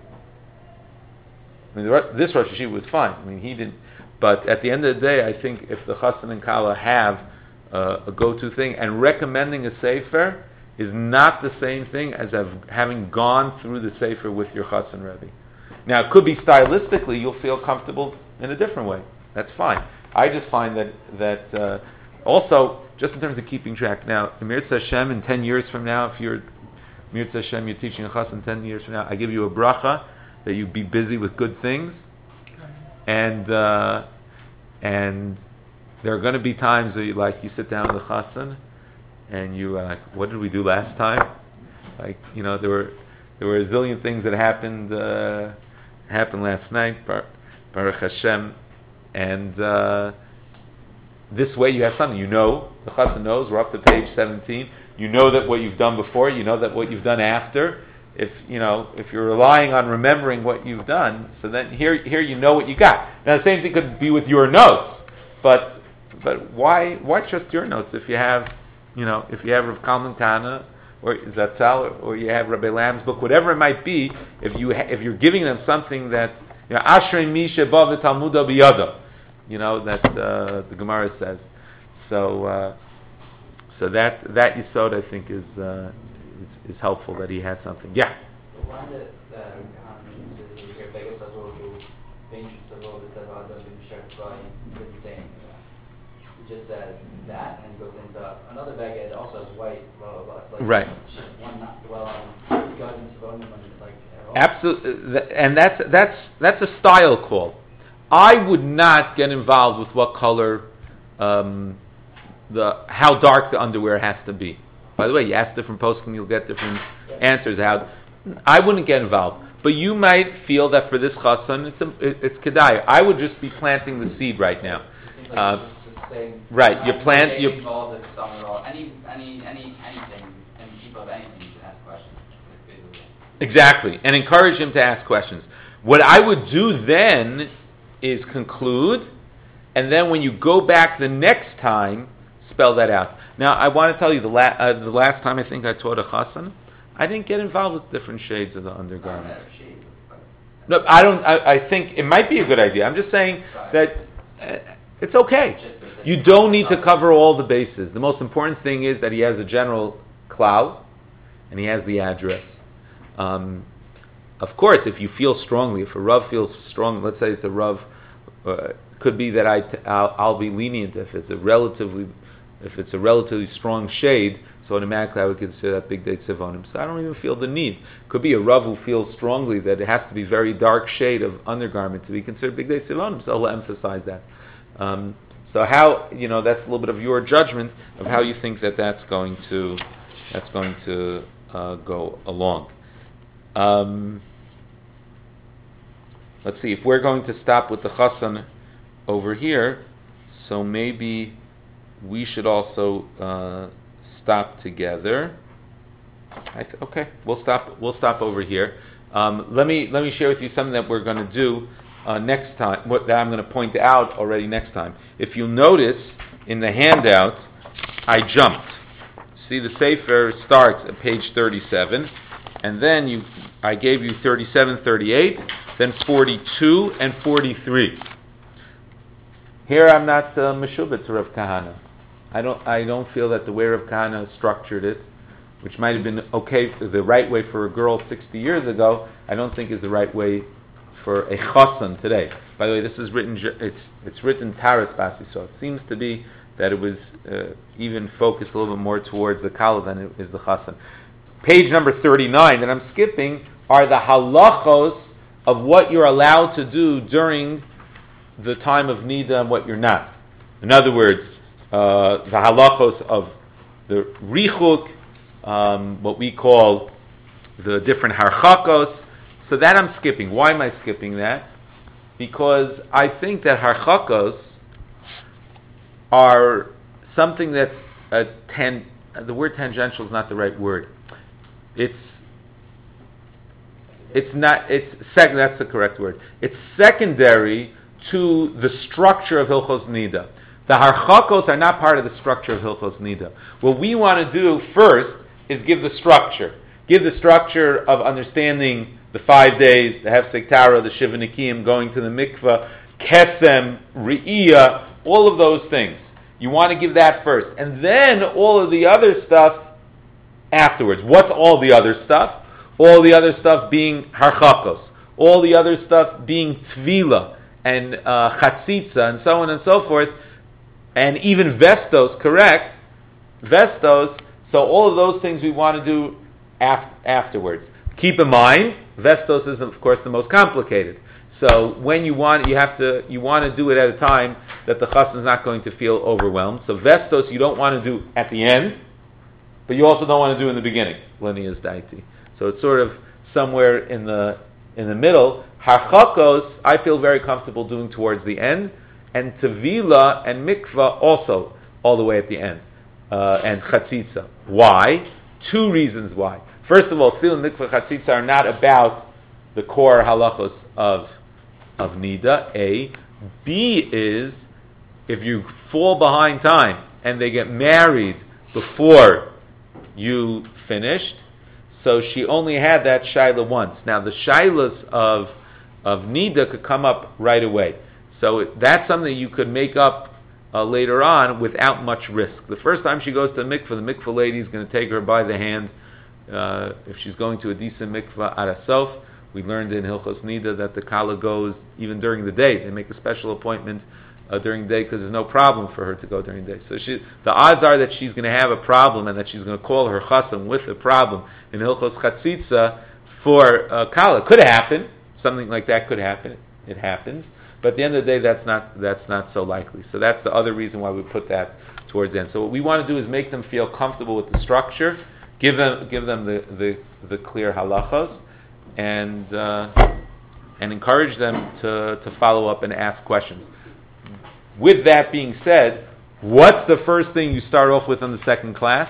I mean, the, this Rosh Yeshiva was fine. I mean, he didn't. But at the end of the day, I think if the Chassan and Kala have uh, a go-to thing, and recommending a Sefer is not the same thing as have, having gone through the Sefer with your Chassan Rebbe. Now, it could be stylistically, you'll feel comfortable in a different way. That's fine. I just find that, that uh, also, just in terms of keeping track, now, Mirz Hashem, in ten years from now, if you're Mirz Hashem, you're teaching a Chassan ten years from now, I give you a bracha that you be busy with good things, and uh, and there are going to be times where you, like, you sit down with the Chassan, and you are like, what did we do last time? Like, you know, there were there were a zillion things that happened uh, happened last night, Bar, Baruch Hashem, and uh, this way you have something. You know, the Chassan knows, we're up to page seventeen, you know that what you've done before, you know that what you've done after. If you know, if you're relying on remembering what you've done, so then here, here you know what you got. Now the same thing could be with your notes, but but why why trust your notes if you have, you know, if you have Rav Kalman Kana or Zatzal, or you have Rabbi Lamb's book, whatever it might be, if you ha- if you're giving them something that, you know, Ashrei Mi Sheba V'Talmuda B'Yado, you know, that uh, the Gemara says. So uh, so that that Yisod I think is. Uh, Is, is helpful that he had something. Yeah. The one that um, is here, Vegas Azul, who mentions the role that Adam bin Shek by the thing. He just says that, and then goes into another baghead also has white, blah blah blah. Like, right. One not well on God and Savonim, and like. Absolutely, and that's that's that's a style call. I would not get involved with what color, um, the how dark the underwear has to be. By the way, you ask different poskim, you'll get different answers. How I wouldn't get involved, but you might feel that for this chassan, it's a, it's kedai. I would just be planting the seed right now. Like uh, saying, right, you plant. You involved in some at all. Any, any, any, anything, and people of anything, you can ask questions. Exactly, and encourage him to ask questions. What I would do then is conclude, and then when you go back the next time, spell that out. Now, I want to tell you, the, la- uh, the last time I think I taught a chassan, I didn't get involved with different shades of the undergarment. No, I don't. I, I think it might be a good idea. I'm just saying that uh, it's okay. You don't need to cover all the bases. The most important thing is that he has a general cloud, and he has the address. Um, of course, if you feel strongly, if a Rav feels strong, let's say it's a Rav, uh, could be that I t- I'll, I'll be lenient if it's a relatively If it's a relatively strong shade, so automatically I would consider that big day tzivonim. So I don't even feel the need. Could be a Rav who feels strongly that it has to be very dark shade of undergarment to be considered big day tzivonim. So I'll emphasize that. Um, so how, you know, that's a little bit of your judgment of how you think that that's going to that's going to uh, go along. Um, let's see if we're going to stop with the chassan over here. So maybe we should also uh, stop together. I th- okay, we'll stop. We'll stop over here. Um, let me let me share with you something that we're going to do uh, next time. What that I'm going to point out already next time. If you notice in the handout, I jumped. See, the Sefer starts at page thirty-seven, and then you I gave you thirty-seven, thirty-eight, then forty-two and forty-three. Here I'm not uh, meshubet to Rav Kahana. I don't. I don't feel that the way Rav Kahana structured it, which might have been okay, the right way for a girl sixty years ago, I don't think is the right way for a chassan today. By the way, this is written. It's it's written Taras Basi, so it seems to be that it was uh, even focused a little bit more towards the kala than it is the chassan. Page number thirty-nine that I'm skipping are the halachos of what you're allowed to do during the time of nida and what you're not. In other words, uh, the halachos of the richuk, um, what we call the different harchakos. So that I'm skipping. Why am I skipping that? Because I think that harchakos are something that's uh, ten, the word tangential is not the right word. It's it's not it's sec, that's the correct word. It's secondary to the structure of Hilchos Nida. The harchakos are not part of the structure of Hilchos Nida. What we want to do first is give the structure. give the structure of understanding the five days, the Hefsek Tara, the Shiva Nikiyim, going to the mikveh, Kesem, Re'iyah, all of those things. You want to give that first. And then all of the other stuff afterwards. What's all the other stuff? All the other stuff being Harchakos. All the other stuff being Tvila and uh, Chatzitza and so on and so forth. And even Vestos, correct? Vestos. So all of those things we want to do af- afterwards. Keep in mind, Vestos is of course the most complicated. So when you want, you have to, you want to do it at a time that the chassan is not going to feel overwhelmed. So Vestos you don't want to do at the end, but you also don't want to do in the beginning. Lineas daiti. So it's sort of somewhere in the in the middle. Harchakos I feel very comfortable doing towards the end, and Tevila and Mikvah also all the way at the end, uh, and Chatzitza. Why? Two reasons why. First of all, Tefillah, Mikvah, Chatzitza are not about the core halachos of of Nida. A. B is, if you fall behind time and they get married before you finished, so she only had that shaila once. Now the shailas of of Nida could come up right away. So that's something you could make up uh, later on without much risk. The first time she goes to the mikvah, the mikvah lady is going to take her by the hand. Uh, if she's going to a decent mikvah arasof, we learned in Hilchos Nida that the kala goes even during the day. They make a special appointment uh, during the day because there's no problem for her to go during the day. So she, the odds are that she's going to have a problem and that she's going to call her chassan with a problem in Hilchos Chatzitza for uh, kala. Could happen. Something like that could happen. It happens. But at the end of the day, that's not that's not so likely. So that's the other reason why we put that towards the end. So what we want to do is make them feel comfortable with the structure, give them give them the, the, the clear halachos, and uh, and encourage them to, to follow up and ask questions. With that being said, what's the first thing you start off with in the second class?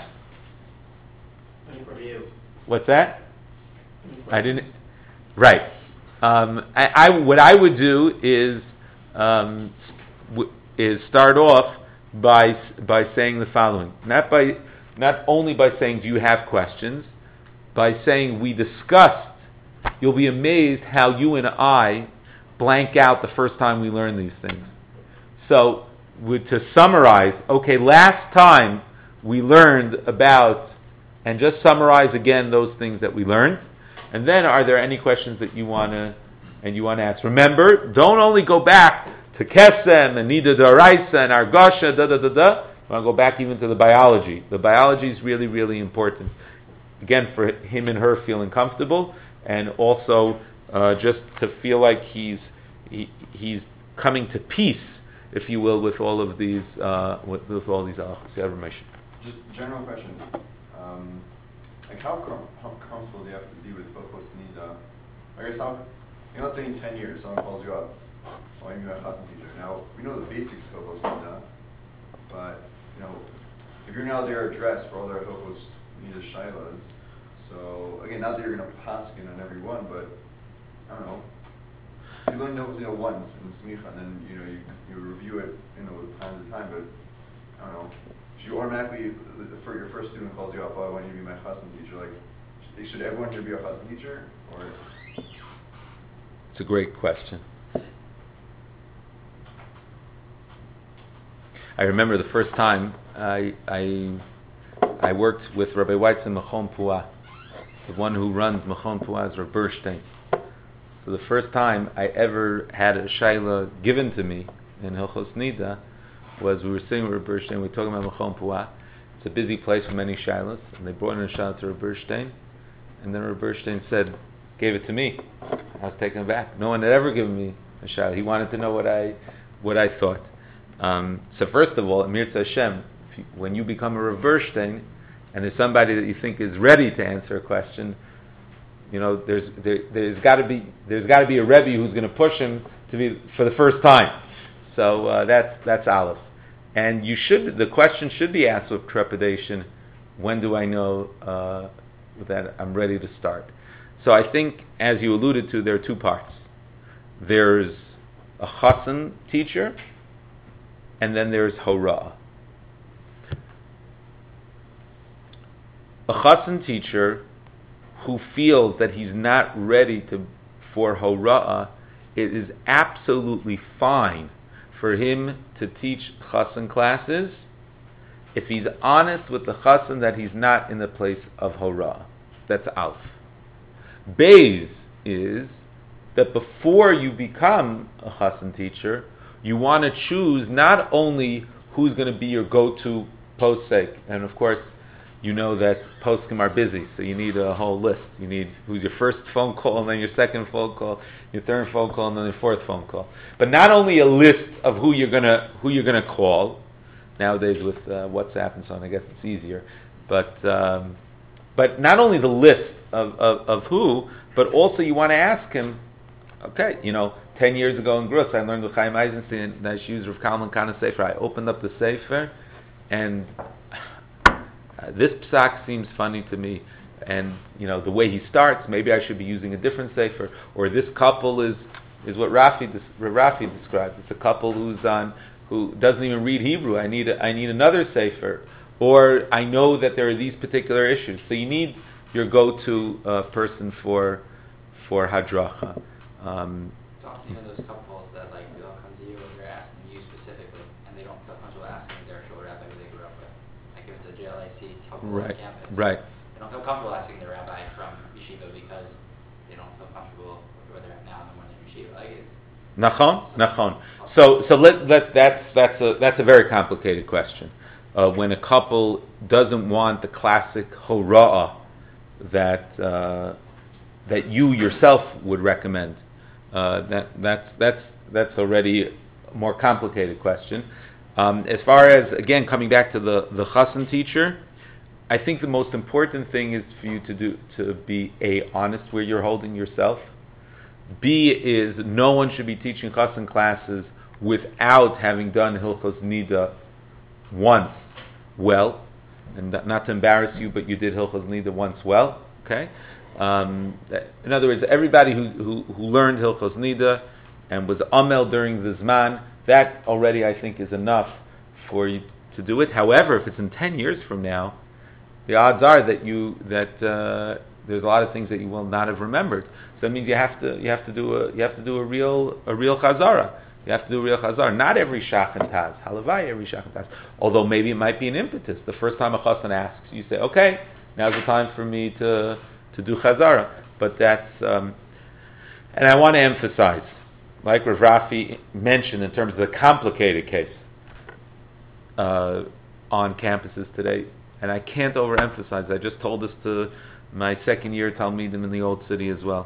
Review. What's that? I didn't. Right. Um, I, I what I would do is um, w- is start off by by saying the following. Not by not only by saying, do you have questions? By saying, we discussed. You'll be amazed how you and I blank out the first time we learn these things. So, with, to summarize, okay, last time we learned about, and just summarize again those things that we learned, and then are there any questions that you want to and you want to ask? Remember, don't only go back to Kesem and Nida D'Oraisa and Argasha, da da da da. You want to go back even to the biology. The biology is really, really important. Again, for him and her feeling comfortable, and also uh, just to feel like he's he, he's coming to peace, if you will, with all of these uh, with, with all these halachos. Yeah, Ramesh. Just general question. Um, like how com- how comfortable do you have to be with Hilchos Nida? I guess how, you know, let's say in ten years someone calls you up, oh, I'm your chassan teacher. Now we know the basics of Hilchos Nida, but you know, if you're now there addressed for all their Hilchos Nida shailas, so again, not that you're going to paskin on every one, but I don't know. You learn Hilchos Nida once in Smicha, and then you know you you review it, you know, time to time, but I don't know. Should you automatically, for your first student calls you up, oh, I want you to be my chassan teacher, like, should everyone here be a chassan teacher? Or? It's a great question. I remember the first time I I, I worked with Rabbi Weitz in Mechon Puah. The one who runs Mechon Puah is Rabbi Bernstein. So the first time I ever had a shaila given to me in Hilchos Nida was, we were sitting with Rabbi Bernstein, we were talking about Mechon Puah. It's a busy place with many shailas, and they brought in a shaila to Rabbi Bernstein, and then Rabbi Bernstein said, gave it to me. I was taken aback. No one had ever given me a shaila. He wanted to know what I what I thought. Um, so first of all, Amir Hashem, if you, when you become a Rabbi Bernstein, and there's somebody that you think is ready to answer a question, you know, there's there, there's got to be there's got to be a Rebbe who's going to push him to be for the first time. So uh, that's that's Aleph. And you should the question should be asked with trepidation. When do I know uh, that I'm ready to start? So I think, as you alluded to, there are two parts. There's a chassan teacher, and then there's horah. A chassan teacher who feels that he's not ready to for hora'ah, it is absolutely fine for him to teach chassan classes if he's honest with the chassan that he's not in the place of hora'ah. That's alf. Beis is that before you become a chassan teacher, you want to choose not only who's going to be your go-to posek, and of course, you know that poskim are busy, so you need a whole list. You need who's your first phone call, and then your second phone call, your third phone call, and then your fourth phone call. But not only a list of who you're gonna who you're gonna call. Nowadays with uh, WhatsApp and so on, I guess it's easier. But um, but not only the list of, of, of who, but also you want to ask him. Okay, you know, ten years ago in Grus, I learned with Chaim Eisenstein that I used Rav Kalman Kana Sefer. I opened up the Sefer, and Uh, this psak seems funny to me, and you know the way he starts. Maybe I should be using a different sefer. Or this couple is is what Rafi Rafi described. It's a couple who's on who doesn't even read Hebrew. I need a, I need another sefer. Or I know that there are these particular issues. So you need your go-to uh, person for for hadracha. Um, It's often even those couples that like they'll come to you and they're asking you specifically, and they don't feel comfortable asking their shul rabbi who they grew up with. Like if it's a J L I C couple Right, on campus, right. they don't feel comfortable asking their rabbi from yeshiva because they don't feel comfortable with where they're at now and when they're in yeshiva. Like it's, Nachon, nachon. So, so let let that's that's a that's a very complicated question. Uh, when a couple doesn't want the classic hora'ah that uh, that you yourself would recommend, uh, that that's that's that's already a more complicated question. Um, as far as again coming back to the the chassan teacher, I think the most important thing is for you to do to be a honest where you're holding yourself. B is no one should be teaching chassan classes without having done Hilchos Nida once well, and not to embarrass you, but you did Hilchos Nida once well. Okay, um, in other words, everybody who, who who learned Hilchos Nida and was amel during the Zman, that already I think is enough for you to do it. However, if it's in ten years from now, the odds are that you that uh, there's a lot of things that you will not have remembered. So that means you have to you have to do a you have to do a real a real chazara. You have to do a real chazara. Not every shach and taz. Halavai every shach and taz. Although maybe it might be an impetus. The first time a chassan asks, you say, okay, now's the time for me to to do chazara. But that's um, and I want to emphasize, like Rav Rafi mentioned in terms of the complicated case uh, on campuses today, and I can't overemphasize. I just told this to my second year Talmidim in the Old City as well.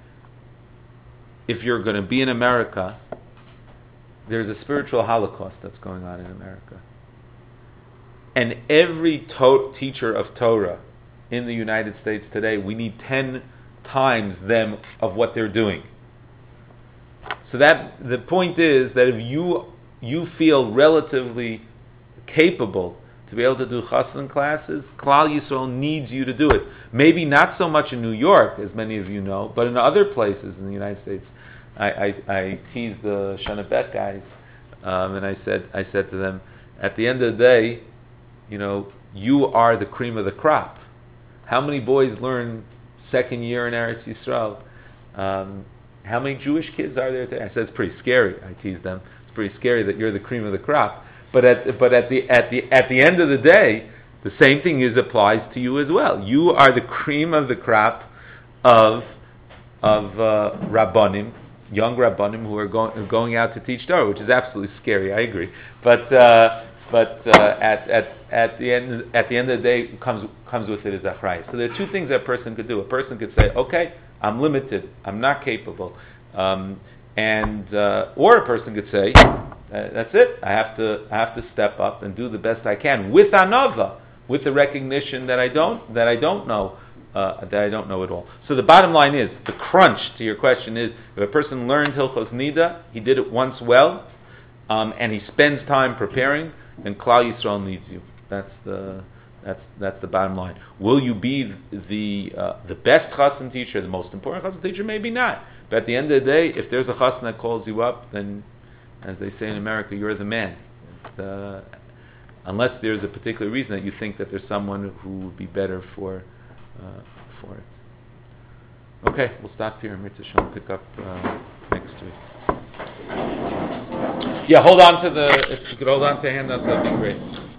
If you're going to be in America, there's a spiritual holocaust that's going on in America. And every to- teacher of Torah in the United States today, we need ten times them of what they're doing. So that the point is that if you you feel relatively capable to be able to do chassan classes, Klal Yisrael needs you to do it. Maybe not so much in New York, as many of you know, but in other places in the United States. I, I, I teased the Shana Bet guys, um, and I said I said to them, at the end of the day, you know, you are the cream of the crop. How many boys learn second year in Eretz Yisrael? Um, how many Jewish kids are there today? I said it's pretty scary. I teased them. It's pretty scary that you're the cream of the crop. But at but at the at the at the end of the day, the same thing is applies to you as well. You are the cream of the crop of of uh, Rabbanim, young Rabbanim who are going going out to teach Torah, which is absolutely scary. I agree. But uh, but uh, at at at the end at the end of the day comes comes with it as achrayus. So there are two things that a person could do. A person could say, okay, I'm limited. I'm not capable. Um, and uh, or a person could say, Uh, that's it. I have to I have to step up and do the best I can with anava, with the recognition that I don't that I don't know uh, that I don't know it all. So the bottom line is, the crunch to your question is, if a person learned Hilchos Nida, he did it once well, um, and he spends time preparing, then Klal Yisrael needs you. That's the that's that's the bottom line. Will you be the uh, the best chassan teacher, the most important chassan teacher? Maybe not. But at the end of the day, if there's a chassan that calls you up, then, as they say in America, you're the man. Uh, unless there's a particular reason that you think that there's someone who would be better for uh, for it. Okay, we'll stop here and Mitzvah Shalom pick up uh, next week. Yeah, hold on to the, if you could hold on to handouts, that'd be great.